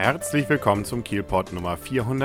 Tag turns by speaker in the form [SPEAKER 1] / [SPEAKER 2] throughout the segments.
[SPEAKER 1] Herzlich willkommen zum Kielpod Nummer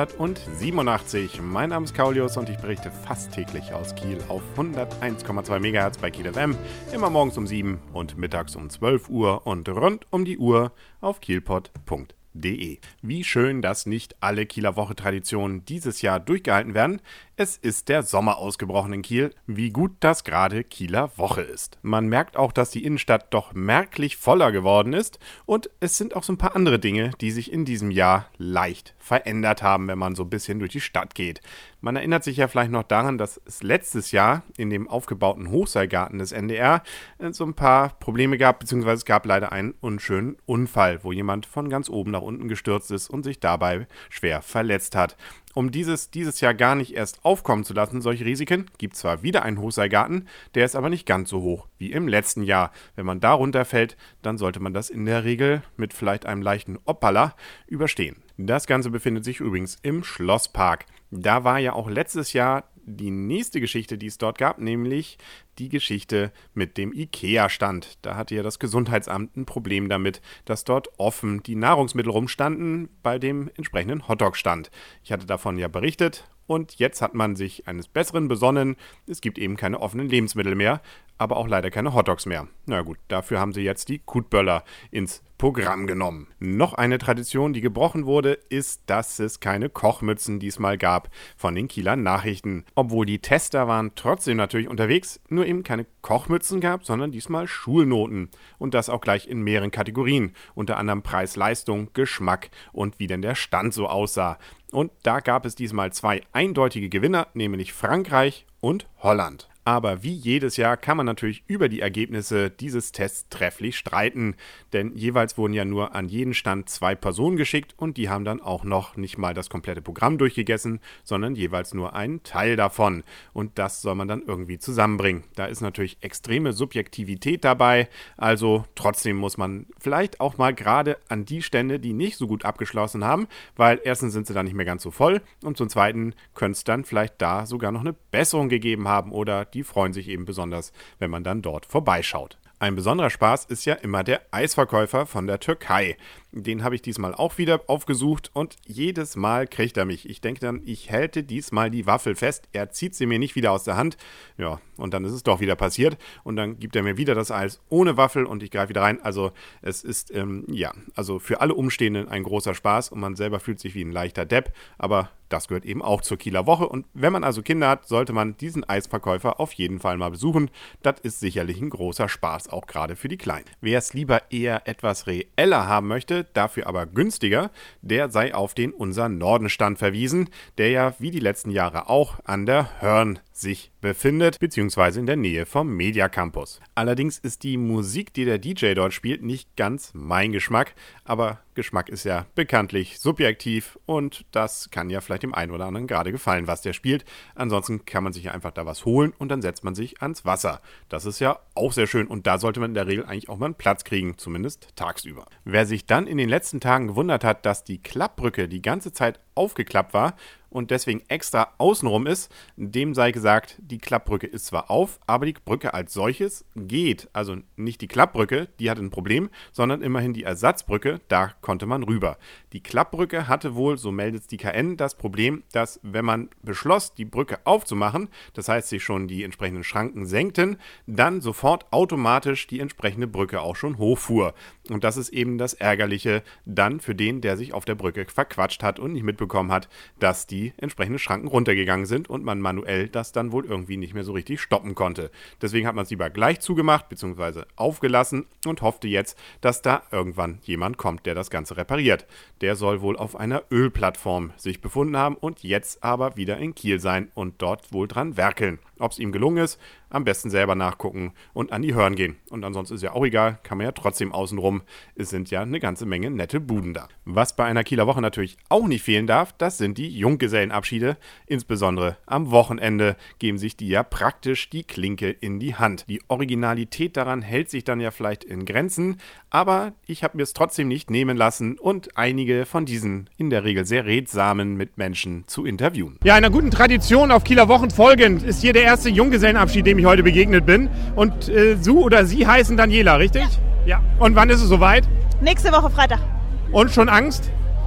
[SPEAKER 1] 487. Mein Name ist Kaulius und ich berichte fast täglich aus Kiel auf 101,2 MHz bei Kiel FM, immer morgens um 7 und mittags um 12 Uhr und rund um die Uhr auf kielpod.de. Wie schön, dass nicht alle Kieler Woche-Traditionen dieses Jahr durchgehalten werden. Es ist der Sommer ausgebrochen in Kiel. Wie gut, dass gerade Kieler Woche ist. Man merkt auch, dass die Innenstadt doch merklich voller geworden ist und es sind auch so ein paar andere Dinge, die sich in diesem Jahr leicht verändert haben, wenn man so ein bisschen durch die Stadt geht. Man erinnert sich ja vielleicht noch daran, dass es letztes Jahr in dem aufgebauten Hochseilgarten des NDR so ein paar Probleme gab, beziehungsweise es gab leider einen unschönen Unfall, wo jemand von ganz oben nach unten gestürzt ist und sich dabei schwer verletzt hat. Um dieses Jahr gar nicht erst aufkommen zu lassen, solche Risiken, gibt es zwar wieder einen Hochseilgarten, der ist aber nicht ganz so hoch wie im letzten Jahr. Wenn man da runterfällt, dann sollte man das in der Regel mit vielleicht einem leichten Oppala überstehen. Das Ganze befindet sich übrigens im Schlosspark. Da war ja auch letztes Jahr die nächste Geschichte, die es dort gab, nämlich die Geschichte mit dem IKEA-Stand. Da hatte ja das Gesundheitsamt ein Problem damit, dass dort offen die Nahrungsmittel rumstanden bei dem entsprechenden Hotdog-Stand. Ich hatte davon ja berichtet und jetzt hat man sich eines Besseren besonnen. Es gibt eben keine offenen Lebensmittel mehr, aber auch leider keine Hotdogs mehr. Na gut, dafür haben sie jetzt die Kutböller ins Programm genommen. Noch eine Tradition, die gebrochen wurde, ist, dass es keine Kochmützen diesmal gab von den Kieler Nachrichten. Obwohl die Tester waren trotzdem natürlich unterwegs, nur eben keine Kochmützen gab, sondern diesmal Schulnoten. Und das auch gleich in mehreren Kategorien, unter anderem Preis, Leistung, Geschmack und wie denn der Stand so aussah. Und da gab es diesmal zwei eindeutige Gewinner, nämlich Frankreich und Holland. Aber wie jedes Jahr kann man natürlich über die Ergebnisse dieses Tests trefflich streiten, denn jeweils wurden ja nur an jeden Stand 2 Personen geschickt und die haben dann auch noch nicht mal das komplette Programm durchgegessen, sondern jeweils nur einen Teil davon. Und das soll man dann irgendwie zusammenbringen. Da ist natürlich extreme Subjektivität dabei, also trotzdem muss man vielleicht auch mal gerade an die Stände, die nicht so gut abgeschlossen haben, weil erstens sind sie dann nicht mehr ganz so voll und zum Zweiten könnte es dann vielleicht da sogar noch eine Besserung gegeben haben oder die freuen sich eben besonders, wenn man dann dort vorbeischaut. Ein besonderer Spaß ist ja immer der Eisverkäufer von der Türkei. Den habe ich diesmal auch wieder aufgesucht und jedes Mal kriegt er mich. Ich denke dann, ich hätte diesmal die Waffel fest. Er zieht sie mir nicht wieder aus der Hand. Ja, und dann ist es doch wieder passiert. Und dann gibt er mir wieder das Eis ohne Waffel und ich greife wieder rein. Also es ist, also für alle Umstehenden ein großer Spaß und man selber fühlt sich wie ein leichter Depp. Aber das gehört eben auch zur Kieler Woche. Und wenn man also Kinder hat, sollte man diesen Eisverkäufer auf jeden Fall mal besuchen. Das ist sicherlich ein großer Spaß, auch gerade für die Kleinen. Wer es lieber eher etwas reeller haben möchte, dafür aber günstiger, der sei auf den Unser Norden-Stand verwiesen, der ja wie die letzten Jahre auch an der Hörn sich befindet, beziehungsweise in der Nähe vom Media Campus. Allerdings ist die Musik, die der DJ dort spielt, nicht ganz mein Geschmack, aber Geschmack ist ja bekanntlich subjektiv und das kann ja vielleicht dem einen oder anderen gerade gefallen, was der spielt. Ansonsten kann man sich ja einfach da was holen und dann setzt man sich ans Wasser. Das ist ja auch sehr schön und da sollte man in der Regel eigentlich auch mal einen Platz kriegen, zumindest tagsüber. Wer sich dann in den letzten Tagen gewundert hat, dass die Klappbrücke die ganze Zeit aufgeklappt war und deswegen extra außenrum ist, dem sei gesagt, die Klappbrücke ist zwar auf, aber die Brücke als solches geht. Also nicht die Klappbrücke, die hatte ein Problem, sondern immerhin die Ersatzbrücke, da konnte man rüber. Die Klappbrücke hatte wohl, so meldet die KN, das Problem, dass wenn man beschloss, die Brücke aufzumachen, das heißt, sich schon die entsprechenden Schranken senkten, dann sofort automatisch die entsprechende Brücke auch schon hochfuhr. Und das ist eben das Ärgerliche dann für den, der sich auf der Brücke verquatscht hat und nicht mitbekommen hat, dass die entsprechenden Schranken runtergegangen sind und man manuell das dann wohl irgendwie nicht mehr so richtig stoppen konnte. Deswegen hat man es lieber gleich zugemacht bzw. aufgelassen und hoffte jetzt, dass da irgendwann jemand kommt, der das Ganze repariert. Der soll wohl auf einer Ölplattform sich befunden haben und jetzt aber wieder in Kiel sein und dort wohl dran werkeln. Ob es ihm gelungen ist, am besten selber nachgucken und an die Hörn gehen. Und ansonsten ist ja auch egal, kann man ja trotzdem außenrum. Es sind ja eine ganze Menge nette Buden da. Was bei einer Kieler Woche natürlich auch nicht fehlen darf, das sind die Junggesellenabschiede. Insbesondere am Wochenende geben sich die ja praktisch die Klinke in die Hand. Die Originalität daran hält sich dann ja vielleicht in Grenzen, aber ich habe mir es trotzdem nicht nehmen lassen und einige von diesen in der Regel sehr redsamen Mitmenschen zu interviewen.
[SPEAKER 2] Ja, einer guten Tradition auf Kieler Wochen folgend ist hier der erste Junggesellenabschied, dem ich heute begegnet bin. Und du oder sie heißen Daniela, richtig? Ja. Und wann ist es soweit?
[SPEAKER 3] Nächste Woche Freitag.
[SPEAKER 2] Und schon Angst?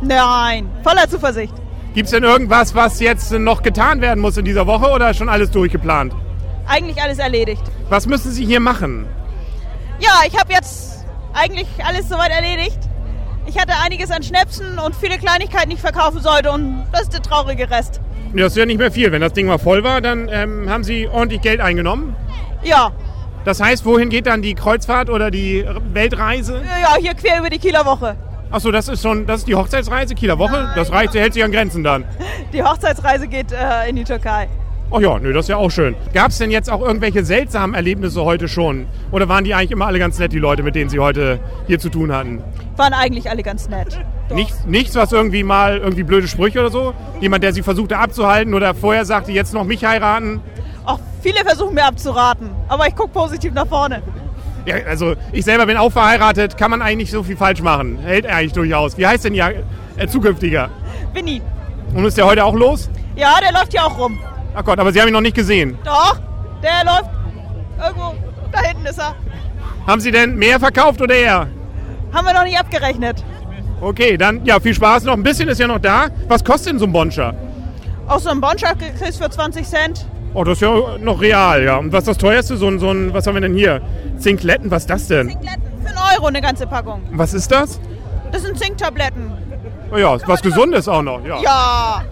[SPEAKER 3] Nein, voller Zuversicht.
[SPEAKER 2] Gibt es denn irgendwas, was jetzt noch getan werden muss in dieser Woche oder ist schon alles durchgeplant?
[SPEAKER 3] Eigentlich alles erledigt.
[SPEAKER 2] Was müssen Sie hier machen?
[SPEAKER 3] Ja, ich habe jetzt eigentlich alles soweit erledigt. Ich hatte einiges an Schnäpsen und viele Kleinigkeiten, die ich verkaufen sollte und das ist der traurige Rest.
[SPEAKER 2] Ja, das ist ja nicht mehr viel. Wenn das Ding mal voll war, dann haben Sie ordentlich Geld eingenommen.
[SPEAKER 3] Ja.
[SPEAKER 2] Das heißt, wohin geht dann die Kreuzfahrt oder die Weltreise?
[SPEAKER 3] Ja, hier quer über die Kieler Woche.
[SPEAKER 2] Achso, das ist die Hochzeitsreise, Kieler Woche? Nein. Das reicht, hält sich an Grenzen dann.
[SPEAKER 3] Die Hochzeitsreise geht in die Türkei.
[SPEAKER 2] Ach ja, nö, das ist ja auch schön. Gab es denn jetzt auch irgendwelche seltsamen Erlebnisse heute schon? Oder waren die eigentlich immer alle ganz nett, die Leute, mit denen Sie heute hier zu tun hatten?
[SPEAKER 3] Waren eigentlich alle ganz nett.
[SPEAKER 2] Nichts, was irgendwie blöde Sprüche oder so? Jemand, der Sie versuchte abzuhalten oder vorher sagte, jetzt noch mich heiraten?
[SPEAKER 3] Auch viele versuchen mir abzuraten, aber ich gucke positiv nach vorne.
[SPEAKER 2] Ja, also ich selber bin auch verheiratet, kann man eigentlich nicht so viel falsch machen. Hält er eigentlich durchaus. Wie heißt denn Ihr zukünftiger?
[SPEAKER 3] Winnie.
[SPEAKER 2] Und ist der heute auch los?
[SPEAKER 3] Ja, der läuft hier auch rum.
[SPEAKER 2] Ach Gott, aber Sie haben ihn noch nicht gesehen.
[SPEAKER 3] Doch, der läuft irgendwo, da hinten ist er.
[SPEAKER 2] Haben Sie denn mehr verkauft oder er?
[SPEAKER 3] Haben wir noch nicht abgerechnet.
[SPEAKER 2] Okay, dann ja, viel Spaß noch. Ein bisschen ist ja noch da. Was kostet denn so ein Bonscher?
[SPEAKER 3] Auch so ein Bonscher kriegst du für 20 Cent.
[SPEAKER 2] Oh, das ist ja noch real, ja. Und was ist das teuerste? So ein, was haben wir denn hier? Zinkletten, was ist das denn?
[SPEAKER 3] Zinkletten, für 1 Euro eine ganze Packung.
[SPEAKER 2] Was ist das?
[SPEAKER 3] Das sind Zinktabletten.
[SPEAKER 2] Oh ja, was Gesundes auch noch, ja.
[SPEAKER 3] Ja.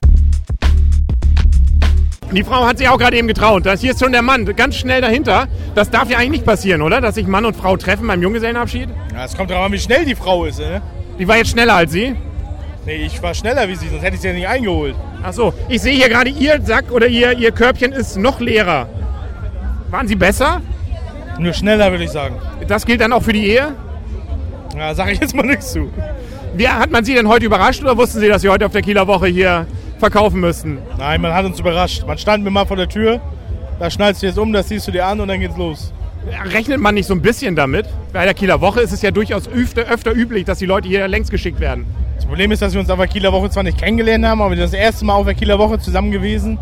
[SPEAKER 2] Die Frau hat sich auch gerade eben getraut. Hier ist schon der Mann, ganz schnell dahinter. Das darf ja eigentlich nicht passieren, oder? Dass sich Mann und Frau treffen beim Junggesellenabschied?
[SPEAKER 4] Ja, es kommt darauf an, wie schnell die Frau ist, ne?
[SPEAKER 2] Die war jetzt schneller als Sie?
[SPEAKER 4] Nee, ich war schneller wie Sie, sonst hätte ich sie ja nicht eingeholt.
[SPEAKER 2] Ach so, ich sehe hier gerade, Ihr Sack oder Ihr Körbchen ist noch leerer. Waren Sie besser?
[SPEAKER 4] Nur schneller, würde ich sagen.
[SPEAKER 2] Das gilt dann auch für die Ehe?
[SPEAKER 4] Ja, sage ich jetzt mal nichts zu.
[SPEAKER 2] Wie hat man Sie denn heute überrascht oder wussten Sie, dass Sie heute auf der Kieler Woche hier verkaufen müssten?
[SPEAKER 4] Nein, man hat uns überrascht. Man stand mir mal vor der Tür, da schnallst du jetzt um, das siehst du dir an und dann geht's los.
[SPEAKER 2] Rechnet man nicht so ein bisschen damit? Bei der Kieler Woche ist es ja durchaus öfter üblich, dass die Leute hier längst geschickt werden.
[SPEAKER 4] Das Problem ist, dass wir uns auf der Kieler Woche zwar nicht kennengelernt haben, aber wir sind das erste Mal auf der Kieler Woche zusammen gewesen.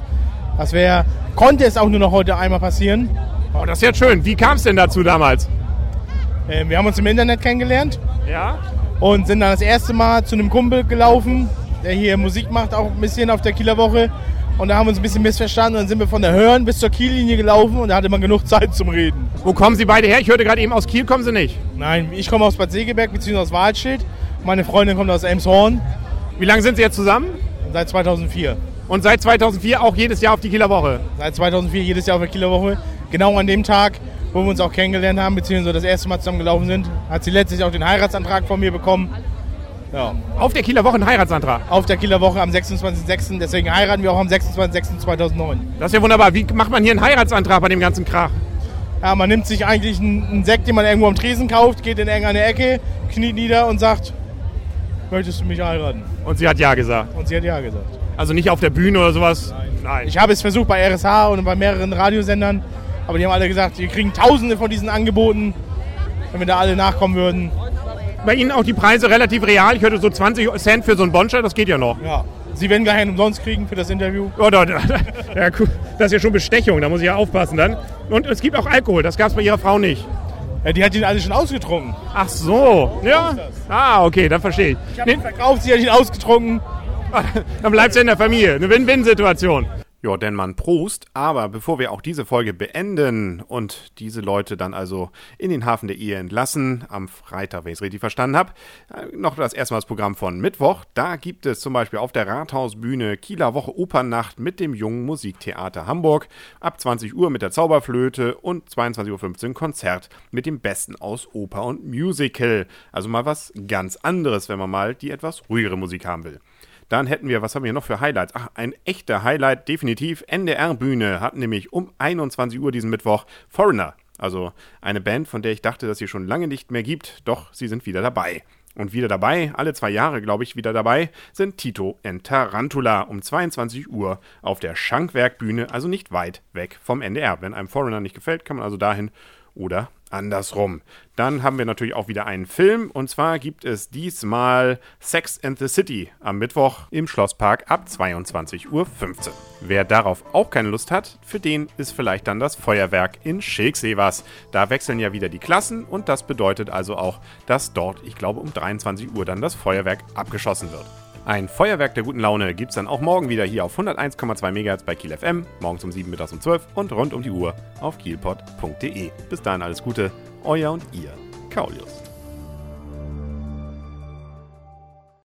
[SPEAKER 4] Konnte es auch nur noch heute einmal passieren.
[SPEAKER 2] Oh, das ist jetzt schön. Wie kam es denn dazu damals?
[SPEAKER 4] Wir haben uns im Internet kennengelernt.
[SPEAKER 2] Ja?
[SPEAKER 4] Und sind dann das erste Mal zu einem Kumpel gelaufen, der hier Musik macht, auch ein bisschen auf der Kieler Woche. Und da haben wir uns ein bisschen missverstanden und dann sind wir von der Hörn bis zur Kiellinie gelaufen und da hatte man genug Zeit zum Reden.
[SPEAKER 2] Wo kommen Sie beide her? Ich hörte gerade eben, aus Kiel kommen Sie nicht.
[SPEAKER 4] Nein, ich komme aus Bad Segeberg bzw. aus Waldstedt. Meine Freundin kommt aus Elmshorn.
[SPEAKER 2] Wie lange sind Sie jetzt zusammen?
[SPEAKER 4] Seit 2004.
[SPEAKER 2] Und seit 2004 auch jedes Jahr auf die Kieler Woche?
[SPEAKER 4] Seit 2004 jedes Jahr auf der Kieler Woche. Genau an dem Tag, wo wir uns auch kennengelernt haben, beziehungsweise das erste Mal zusammen gelaufen sind, hat sie letztlich auch den Heiratsantrag von mir bekommen. Ja.
[SPEAKER 2] Auf der Kieler Woche einen Heiratsantrag?
[SPEAKER 4] Auf der Kieler Woche am 26.06. Deswegen heiraten wir auch am 26.06.2009.
[SPEAKER 2] Das ist ja wunderbar. Wie macht man hier einen Heiratsantrag bei dem ganzen Krach?
[SPEAKER 4] Ja, man nimmt sich eigentlich einen Sekt, den man irgendwo am Tresen kauft, geht in irgendeine Ecke, kniet nieder und sagt, möchtest du mich heiraten?
[SPEAKER 2] Und sie hat ja gesagt?
[SPEAKER 4] Und sie hat ja gesagt.
[SPEAKER 2] Also nicht auf der Bühne oder sowas?
[SPEAKER 4] Nein. Ich habe es versucht bei RSH und bei mehreren Radiosendern, aber die haben alle gesagt, wir kriegen Tausende von diesen Angeboten, wenn wir da alle nachkommen würden.
[SPEAKER 2] Bei Ihnen auch die Preise relativ real? Ich hörte so 20 Cent für so einen Bonscher, das geht ja noch.
[SPEAKER 4] Ja, Sie werden gar keinen umsonst kriegen für das Interview.
[SPEAKER 2] Oh, ja, das ist ja schon Bestechung, da muss ich ja aufpassen dann. Und es gibt auch Alkohol, das gab es bei Ihrer Frau nicht.
[SPEAKER 4] Ja, die hat ihn alle schon ausgetrunken.
[SPEAKER 2] Ach so, ja. Ah, okay, dann verstehe ich.
[SPEAKER 4] Ich habe ihn verkauft, sie hat ihn ausgetrunken.
[SPEAKER 2] Dann bleibt es ja in der Familie, eine Win-Win-Situation.
[SPEAKER 1] Ja, denn man Prost, aber bevor wir auch diese Folge beenden und diese Leute dann also in den Hafen der Ehe entlassen, am Freitag, wenn ich es richtig verstanden habe, noch das erstmal das Programm von Mittwoch. Da gibt es zum Beispiel auf der Rathausbühne Kieler Woche Opernnacht mit dem Jungen Musiktheater Hamburg, ab 20 Uhr mit der Zauberflöte und 22.15 Uhr Konzert mit dem Besten aus Oper und Musical. Also mal was ganz anderes, wenn man mal die etwas ruhigere Musik haben will. Dann hätten wir, was haben wir noch für Highlights? Ach, ein echter Highlight, definitiv. NDR-Bühne hat nämlich um 21 Uhr diesen Mittwoch Foreigner. Also eine Band, von der ich dachte, dass sie schon lange nicht mehr gibt. Doch, sie sind wieder dabei. Und wieder dabei, alle 2 Jahre, glaube ich, wieder dabei, sind Tito and Tarantula um 22 Uhr auf der Schankwerkbühne, also nicht weit weg vom NDR. Wenn einem Foreigner nicht gefällt, kann man also dahin oder andersrum. Dann haben wir natürlich auch wieder einen Film und zwar gibt es diesmal Sex and the City am Mittwoch im Schlosspark ab 22.15 Uhr. Wer darauf auch keine Lust hat, für den ist vielleicht dann das Feuerwerk in Schilksee was. Da wechseln ja wieder die Klassen und das bedeutet also auch, dass dort, ich glaube, um 23 Uhr dann das Feuerwerk abgeschossen wird. Ein Feuerwerk der guten Laune gibt's dann auch morgen wieder hier auf 101,2 MHz bei Kiel FM, morgens um 7, mittags um 12 und rund um die Uhr auf kielpot.de. Bis dahin alles Gute, euer und ihr, Kaulius.